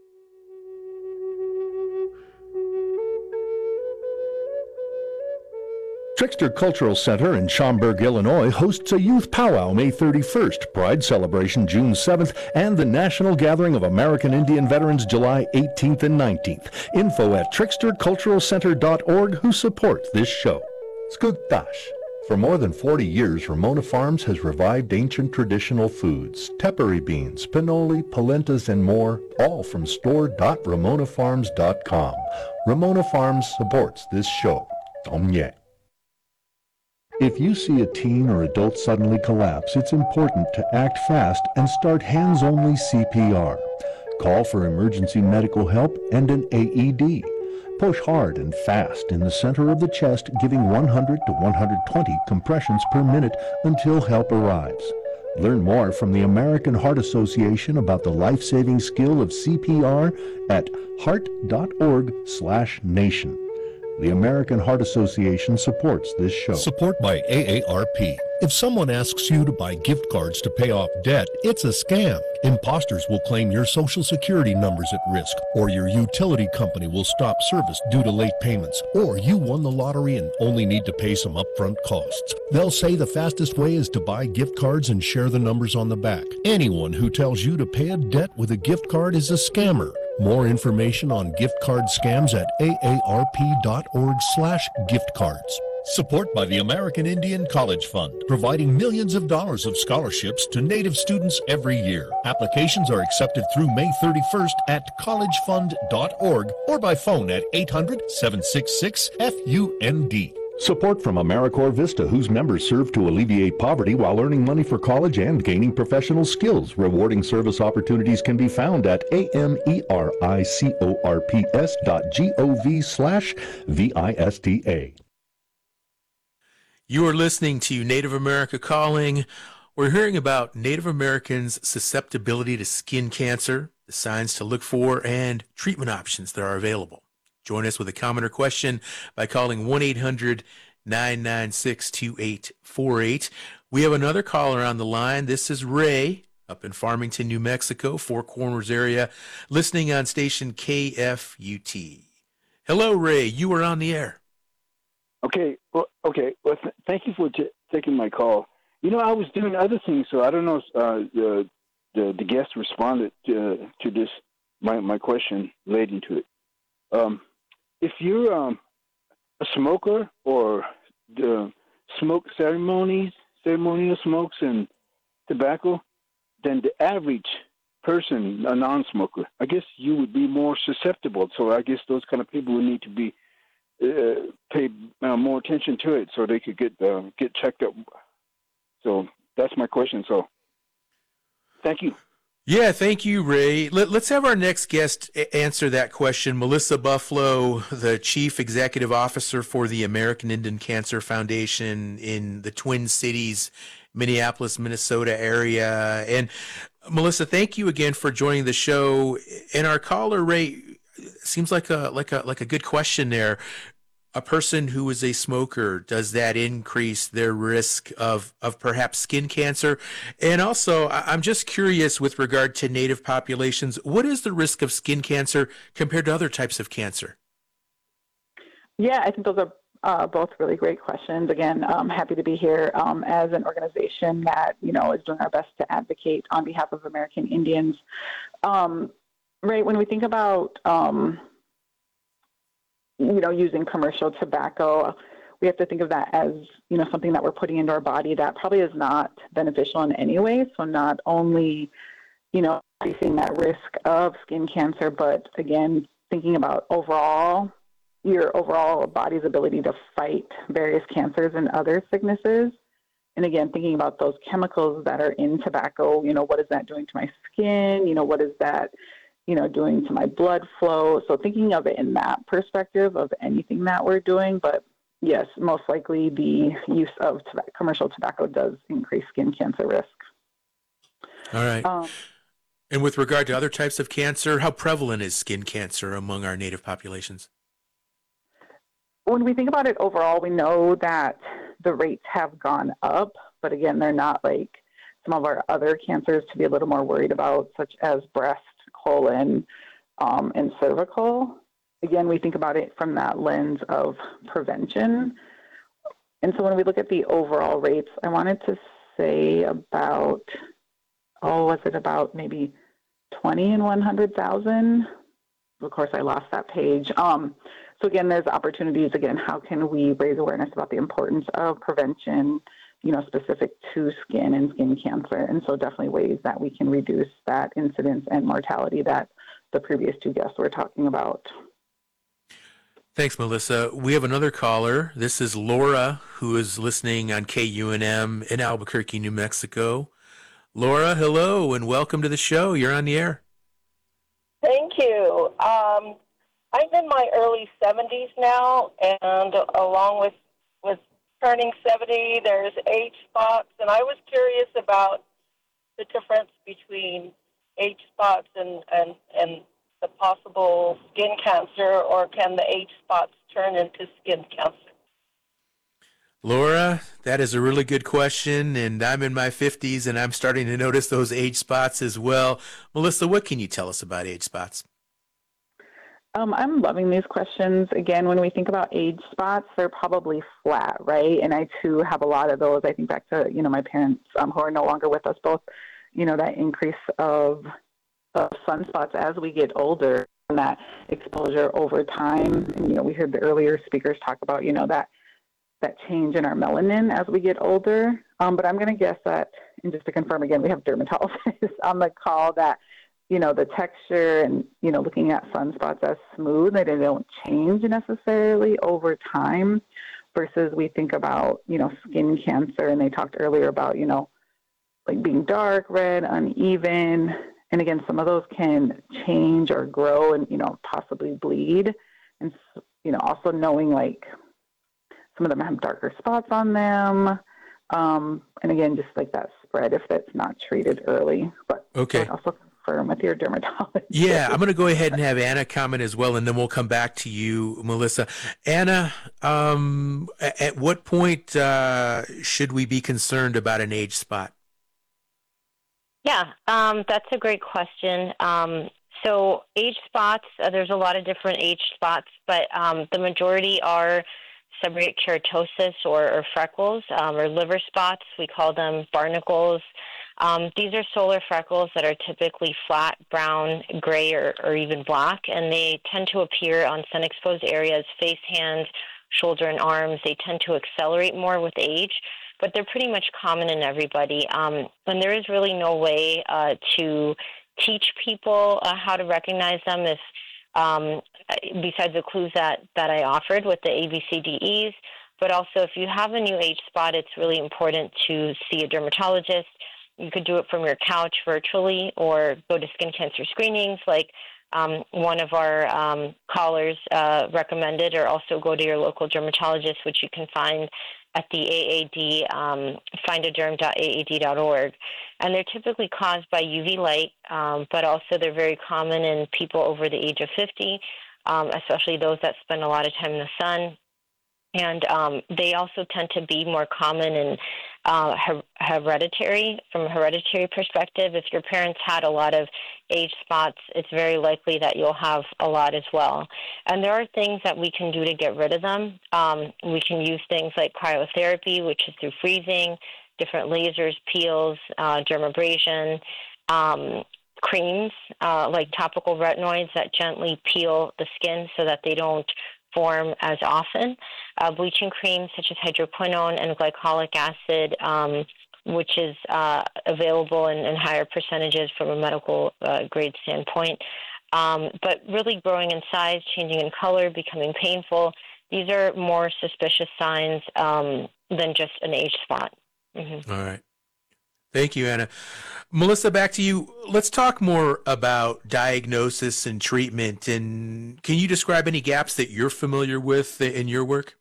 Trickster Cultural Center in Schaumburg, Illinois hosts a youth powwow May thirty-first, Pride Celebration June seventh, and the National Gathering of American Indian Veterans July eighteenth and nineteenth. Info at trickster cultural center dot org, who support this show. Skugtash. For more than forty years, Ramona Farms has revived ancient traditional foods, tepary beans, pinoli, polentas, and more, all from store dot ramona farms dot com. Ramona Farms supports this show. Omye. If you see a teen or adult suddenly collapse, it's important to act fast and start hands-only C P R. Call for emergency medical help and an A E D. Push hard and fast in the center of the chest, giving one hundred to one hundred twenty compressions per minute until help arrives. Learn more from the American Heart Association about the life-saving skill of C P R at heart dot org slash nation. The American Heart Association supports this show. Support by A A R P. If someone asks you to buy gift cards to pay off debt, it's a scam. Imposters will claim your Social Security number's at risk, or your utility company will stop service due to late payments, or you won the lottery and only need to pay some upfront costs. They'll say the fastest way is to buy gift cards and share the numbers on the back. Anyone who tells you to pay a debt with a gift card is a scammer. More information on gift card scams at A A R P dot org slash gift cards. Support by the American Indian College Fund, providing millions of dollars of scholarships to Native students every year. Applications are accepted through May thirty-first at college fund dot org or by phone at eight hundred, seven six six, F U N D. Support from AmeriCorps Vista, whose members serve to alleviate poverty while earning money for college and gaining professional skills. Rewarding service opportunities can be found at A-M-E-R-I-C-O-R-P-S dot G-O-V slash V-I-S-T-A. You are listening to Native America Calling. We're hearing about Native Americans' susceptibility to skin cancer, the signs to look for, and treatment options that are available. Join us with a comment or question by calling one eight hundred nine nine six two eight four eight. We have another caller on the line. This is Ray up in Farmington, New Mexico, Four Corners area, listening on station K F U T. Hello, Ray. You are on the air. Okay. Well, okay. Well, th- thank you for t- taking my call. You know, I was doing other things, so I don't know if uh, the, the the guest responded to, to this, my, my question relating to it. Um, if you're um, a smoker or the smoke ceremonies, ceremonial smokes and tobacco, then the average person, a non-smoker, I guess you would be more susceptible. So I guess those kind of people would need to be uh, pay uh, more attention to it so they could get uh, get checked up. So that's my question. So thank you. Yeah, thank you, Ray. Let, let's have our next guest a- answer that question. Melissa Buffalo, the Chief Executive Officer for the American Indian Cancer Foundation in the Twin Cities, Minneapolis, Minnesota area. And Melissa, thank you again for joining the show. And our caller, Ray, seems like a like a like a good question there. A person who is a smoker, does that increase their risk of, of perhaps skin cancer? And also, I'm just curious with regard to Native populations, what is the risk of skin cancer compared to other types of cancer? Yeah, I think those are uh, both really great questions. Again, I'm happy to be here um, as an organization that, you know, is doing our best to advocate on behalf of American Indians. Um, right, when we think about um, you know, using commercial tobacco, we have to think of that as, you know, something that we're putting into our body that probably is not beneficial in any way. So not only, you know, facing that risk of skin cancer, but again, thinking about overall, your overall body's ability to fight various cancers and other sicknesses. And again, thinking about those chemicals that are in tobacco, you know, what is that doing to my skin? You know, what is that, you know, doing to my blood flow? So thinking of it in that perspective of anything that we're doing, but yes, most likely the use of tobacco, commercial tobacco does increase skin cancer risk. All right. Um, and with regard to other types of cancer, how prevalent is skin cancer among our Native populations? When we think about it overall, we know that the rates have gone up, but again, they're not like some of our other cancers to be a little more worried about, such as breast, colon, um, and cervical. Again, we think about it from that lens of prevention. And so when we look at the overall rates, I wanted to say about, oh, was it about maybe twenty in one hundred thousand? Of course, I lost that page. Um, so again, there's opportunities. Again, how can we raise awareness about the importance of prevention, you know, specific to skin and skin cancer? And so definitely ways that we can reduce that incidence and mortality that the previous two guests were talking about. Thanks, Melissa. We have another caller. This is Laura, who is listening on K U N M in Albuquerque, New Mexico. Laura, hello, and welcome to the show. You're on the air. Thank you. Um, I'm in my early seventies now, and along with, with turning seventy, there's age spots, and I was curious about the difference between age spots and, and, and the possible skin cancer, or can the age spots turn into skin cancer? Laura, that is a really good question, and I'm in my fifties, and I'm starting to notice those age spots as well. Melissa, what can you tell us about age spots? Um, I'm loving these questions. Again, when we think about age spots, they're probably flat, right? And I, too, have a lot of those. I think back to, you know, my parents um, who are no longer with us both, you know, that increase of, of sunspots as we get older and that exposure over time. And, you know, we heard the earlier speakers talk about, you know, that that change in our melanin as we get older. Um, but I'm going to guess that, and just to confirm again, we have dermatologists on the call, that, you know, the texture and, you know, looking at sunspots as smooth, that they don't change necessarily over time. versus we think about, you know, skin cancer, and they talked earlier about, you know, like being dark, red, uneven. And again, some of those can change or grow and, you know, possibly bleed. And, you know, also knowing like some of them have darker spots on them. Um, and again, just like that spread if that's not treated early. But okay. also confirm with your dermatologist. Yeah, I'm going to go ahead and have Anna comment as well, and then we'll come back to you, Melissa. Anna, um, at what point uh, should we be concerned about an age spot? Yeah, um, that's a great question. Um, so age spots, uh, there's a lot of different age spots, but um, the majority are seborrheic keratosis or, or freckles um, or liver spots. We call them barnacles. Um, these are solar freckles that are typically flat, brown, gray, or, or even black, and they tend to appear on sun-exposed areas, face, hands, shoulder, and arms. They tend to accelerate more with age, but they're pretty much common in everybody. Um, and there is really no way uh, to teach people uh, how to recognize them if, um, besides the clues that, that I offered with the A B C D Es. But also, if you have a new age spot, it's really important to see a dermatologist. You could do it from your couch virtually or go to skin cancer screenings like um, one of our um, callers uh, recommended, or also go to your local dermatologist, which you can find at the A A D, um, find a derm dot A A D dot org. And they're typically caused by U V light, um, but also they're very common in people over the age of fifty, um, especially those that spend a lot of time in the sun. And um, they also tend to be more common in uh, her- hereditary, from a hereditary perspective. If your parents had a lot of age spots, it's very likely that you'll have a lot as well. And there are things that we can do to get rid of them. Um, we can use things like cryotherapy, which is through freezing, different lasers, peels, uh, dermabrasion, um, creams uh, like topical retinoids that gently peel the skin so that they don't form as often. Uh, bleaching creams such as hydroquinone and glycolic acid, um, which is uh, available in, in higher percentages from a medical uh, grade standpoint. Um, but really growing in size, changing in color, becoming painful, these are more suspicious signs um, than just an age spot. Mm-hmm. All right. Thank you, Anna. Melissa, back to you. Let's talk more about diagnosis and treatment. And can you describe any gaps that you're familiar with in your work?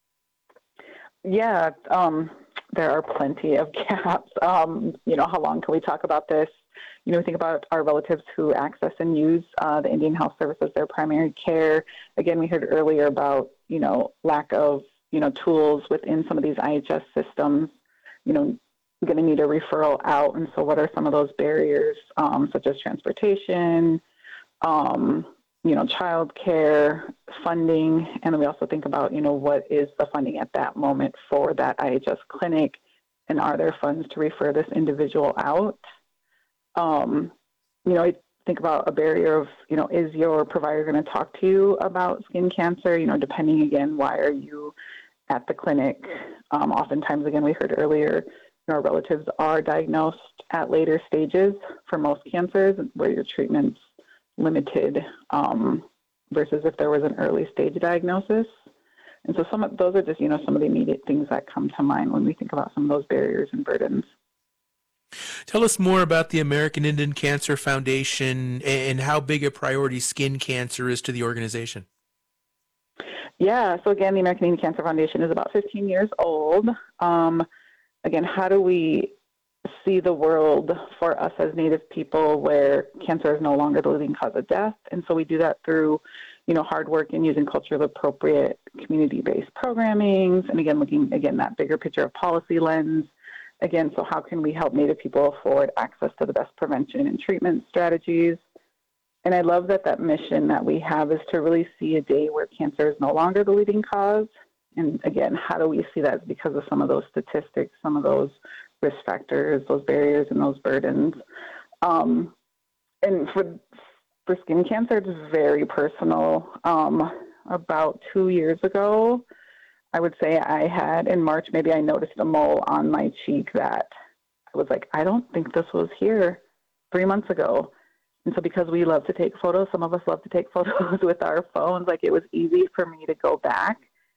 Yeah, um, there are plenty of gaps. Um, you know, how long can we talk about this? You know, we think about our relatives who access and use uh, the Indian Health Service as their primary care. Again, we heard earlier about, you know, lack of, you know, tools within some of these I H S systems. You know, going to need a referral out. And so what are some of those barriers, um, such as transportation, um, you know, childcare, funding. And then we also think about, you know, what is the funding at that moment for that I H S clinic, and are there funds to refer this individual out? Um, you know, I think about a barrier of, you know, is your provider going to talk to you about skin cancer? You know, depending, again, why are you at the clinic? Um, oftentimes, again, we heard earlier, our relatives are diagnosed at later stages for most cancers where your treatment's limited um, versus if there was an early stage diagnosis. And so some of those are just, you know, some of the immediate things that come to mind when we think about some of those barriers and burdens. Tell us more about the American Indian Cancer Foundation and how big a priority skin cancer is to the organization. Yeah, so again, the American Indian Cancer Foundation is about fifteen years old. Um, Again, how do we see the world for us as Native people where cancer is no longer the leading cause of death? And so we do that through, you know, hard work and using culturally appropriate community-based programming. And again, looking, again, that bigger picture of policy lens. Again, so how can we help Native people afford access to the best prevention and treatment strategies? And I love that that mission that we have is to really see a day where cancer is no longer the leading cause. And again, how do we see that? It's because of some of those statistics, some of those risk factors, those barriers, and those burdens. Um, and for for skin cancer, it's very personal. Um, about two years ago, I would say I had, in March, maybe I noticed a mole on my cheek that I was like, I don't think this was here three months ago. And so because we love to take photos, some of us love to take photos with our phones, like it was easy for me to go back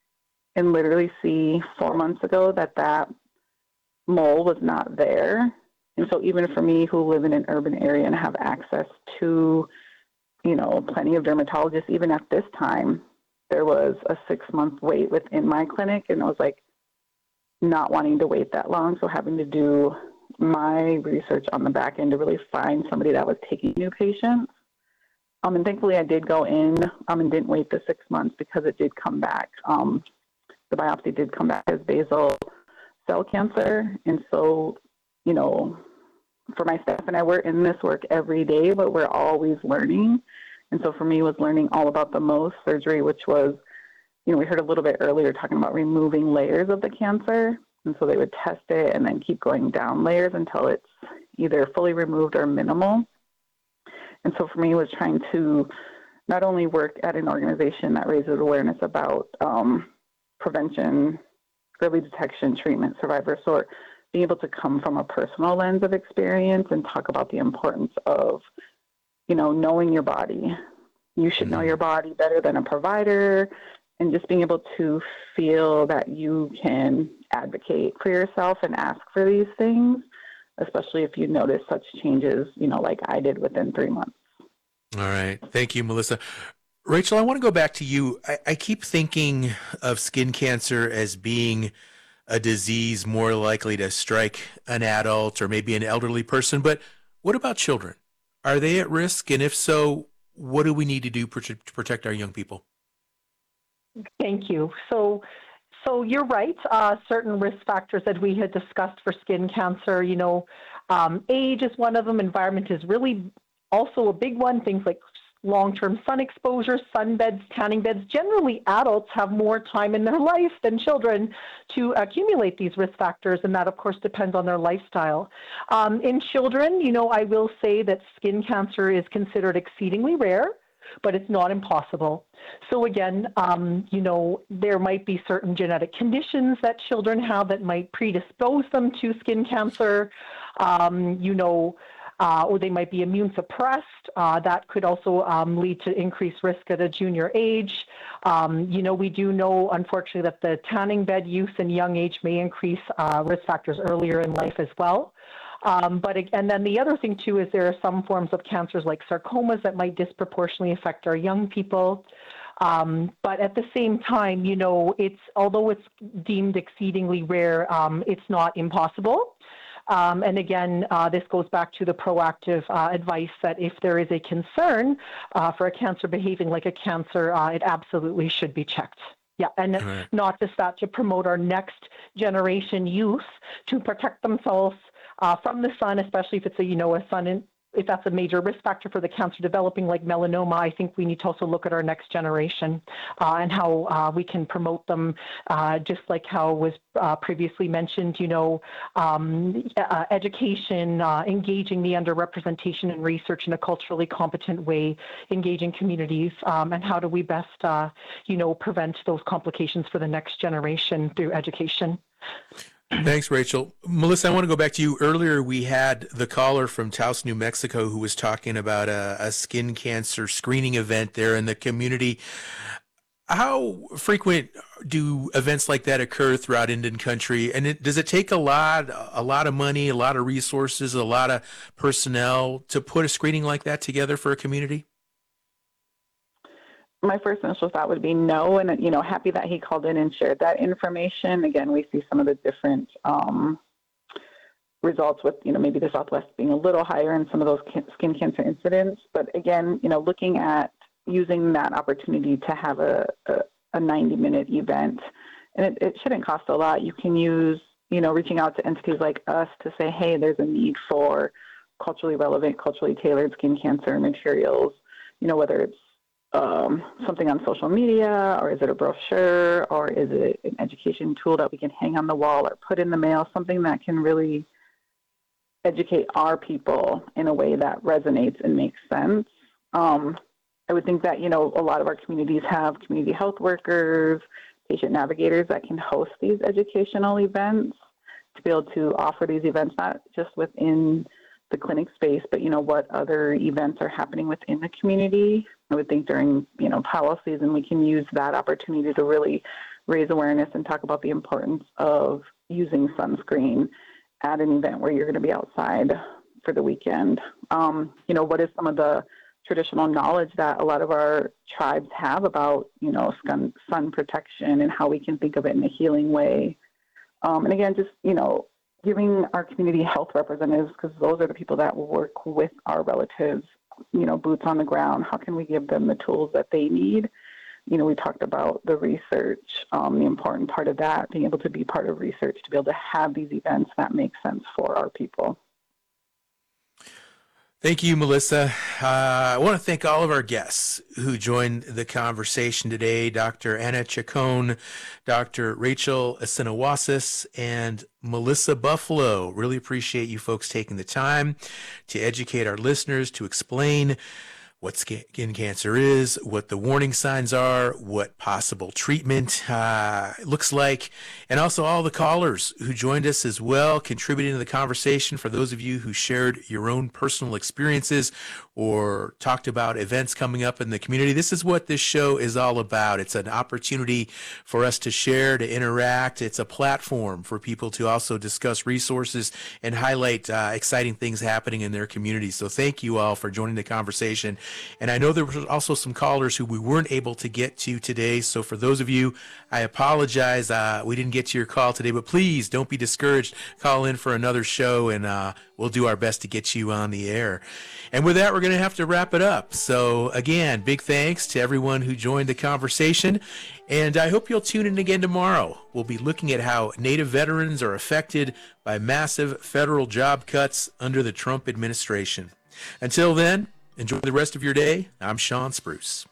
and literally see four months ago that that mole was not there. And so even for me who live in an urban area and have access to, you know, plenty of dermatologists, even at this time, there was a six month wait within my clinic, and I was like not wanting to wait that long. So having to do my research on the back end to really find somebody that was taking new patients. Um, and thankfully I did go in um, and didn't wait the six months because it did come back. Um, the biopsy did come back as basal cell cancer. And so, you know, for my staff and I, we're in this work every day, but we're always learning. And so for me, was learning all about the Mohs surgery, which was, you know, we heard a little bit earlier talking about removing layers of the cancer. And so they would test it and then keep going down layers until it's either fully removed or minimal. And so for me, was trying to not only work at an organization that raises awareness about um, prevention, early detection, treatment, survivor, so being able to come from a personal lens of experience and talk about the importance of, you know, knowing your body. You should know your body better than a provider, and just being able to feel that you can advocate for yourself and ask for these things, especially if you notice such changes, you know, like I did within three months. All right. Thank you, Melissa. Rachel, I want to go back to you. I, I keep thinking of skin cancer as being a disease more likely to strike an adult or maybe an elderly person, but what about children? Are they at risk? And if so, what do we need to do to protect our young people? Thank you. So, so you're right. Uh, certain risk factors that we had discussed for skin cancer, you know, um, age is one of them. Environment is really also a big one. Things like long-term sun exposure, sunbeds, tanning beds. Generally, adults have more time in their life than children to accumulate these risk factors, and that, of course, depends on their lifestyle. Um, in children, you know, I will say that skin cancer is considered exceedingly rare, but it's not impossible. So again, um, you know, there might be certain genetic conditions that children have that might predispose them to skin cancer, um, you know, Uh, or they might be immune suppressed. Uh, that could also um, lead to increased risk at a junior age. Um, you know, we do know, unfortunately, that the tanning bed use in young age may increase uh, risk factors earlier in life as well. Um, but and then the other thing too is there are some forms of cancers like sarcomas that might disproportionately affect our young people. Um, but at the same time, you know, it's although it's deemed exceedingly rare, um, it's not impossible. Um, and again, uh, this goes back to the proactive uh, advice that if there is a concern uh, for a cancer behaving like a cancer, uh, it absolutely should be checked. Yeah, and right. Not just that, to promote our next generation youth to protect themselves uh, from the sun, especially if it's a, you know, a sun in, if that's a major risk factor for the cancer developing like melanoma. I think we need to also look at our next generation uh, and how uh, we can promote them, uh, just like how was uh, previously mentioned, you know, um, uh, education, uh, engaging the underrepresentation in research in a culturally competent way, engaging communities, um, and how do we best, uh, you know, prevent those complications for the next generation through education. Thanks, Rachel. Melissa, I want to go back to you. Earlier, we had the caller from Taos, New Mexico, who was talking about a, a skin cancer screening event there in the community. How frequent do events like that occur throughout Indian country? And it, does it take a lot, a lot of money, a lot of resources, a lot of personnel to put a screening like that together for a community? My first initial thought would be no, and, you know, happy that he called in and shared that information. Again, we see some of the different um, results with, you know, maybe the Southwest being a little higher in some of those skin cancer incidents. But again, you know, looking at using that opportunity to have a, a, a ninety minute event, and it, it shouldn't cost a lot. You can use, you know, reaching out to entities like us to say, hey, there's a need for culturally relevant, culturally tailored skin cancer materials, you know, whether it's Um, something on social media, or is it a brochure, or is it an education tool that we can hang on the wall or put in the mail, something that can really educate our people in a way that resonates and makes sense. Um, I would think that, you know, a lot of our communities have community health workers, patient navigators that can host these educational events, to be able to offer these events, not just within the clinic space, but, you know, what other events are happening within the community. I would think during, you know, powwow season, we can use that opportunity to really raise awareness and talk about the importance of using sunscreen at an event where you're going to be outside for the weekend. Um, you know, what is some of the traditional knowledge that a lot of our tribes have about, you know, sun, sun protection and how we can think of it in a healing way. Um, and again, just, you know, giving our community health representatives, because those are the people that work with our relatives, you know, boots on the ground. How can we give them the tools that they need? You know, we talked about the research, um, the important part of that, being able to be part of research, to be able to have these events that make sense for our people. Thank you, Melissa. Uh, I want to thank all of our guests who joined the conversation today, Doctor Anna Chacon, Doctor Rachel Asinawasis, and Melissa Buffalo. Really appreciate you folks taking the time to educate our listeners, to explain what skin cancer is, what the warning signs are, what possible treatment uh, looks like, and also all the callers who joined us as well, contributing to the conversation. For those of you who shared your own personal experiences or talked about events coming up in the community, this is what this show is all about. It's an opportunity for us to share, to interact. It's a platform for people to also discuss resources and highlight uh, exciting things happening in their communities. So thank you all for joining the conversation. And I know there were also some callers who we weren't able to get to today. So for those of you, I apologize. Uh, we didn't get to your call today, but please don't be discouraged. Call in for another show and uh, we'll do our best to get you on the air. And with that, we're going to have to wrap it up. So again, big thanks to everyone who joined the conversation. And I hope you'll tune in again tomorrow. We'll be looking at how Native veterans are affected by massive federal job cuts under the Trump administration. Until then, enjoy the rest of your day. I'm Sean Spruce.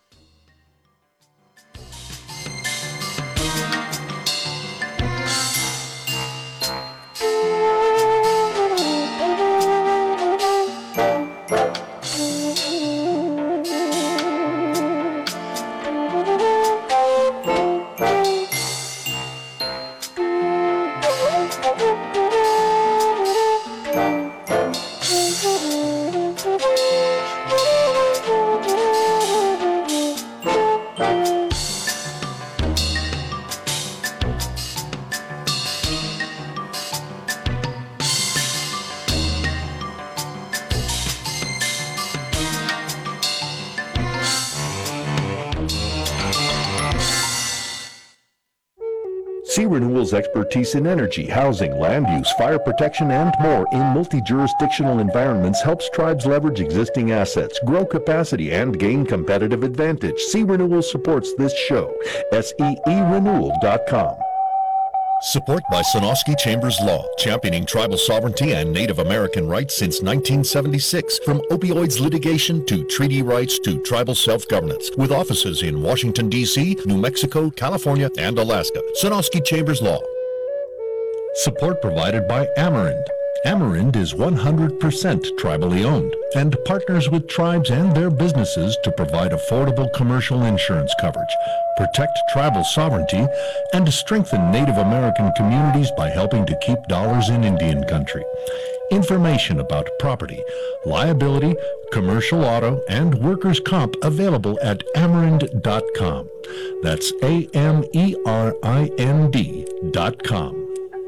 Sea Renewal's expertise in energy, housing, land use, fire protection, and more in multi-jurisdictional environments helps tribes leverage existing assets, grow capacity, and gain competitive advantage. Sea Renewal supports this show. S E E renewal dot com. Support by Sonosky Chambers Law, championing tribal sovereignty and Native American rights since nineteen seventy-six. From opioids litigation to treaty rights to tribal self-governance. With offices in Washington, D C, New Mexico, California, and Alaska. Sonosky Chambers Law. Support provided by Amerind. Amerind is one hundred percent tribally owned and partners with tribes and their businesses to provide affordable commercial insurance coverage, protect tribal sovereignty, and to strengthen Native American communities by helping to keep dollars in Indian country. Information about property, liability, commercial auto, and workers' comp available at amerind dot com. That's A M E R I N D dot com.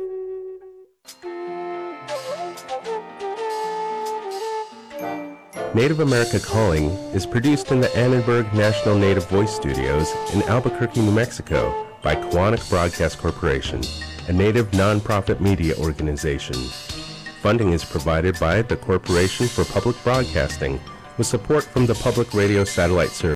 Native America Calling is produced in the Annenberg National Native Voice Studios in Albuquerque, New Mexico by Koahnic Broadcast Corporation, a Native nonprofit media organization. Funding is provided by the Corporation for Public Broadcasting with support from the Public Radio Satellite Service.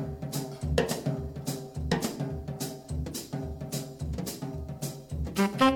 Mm-hmm.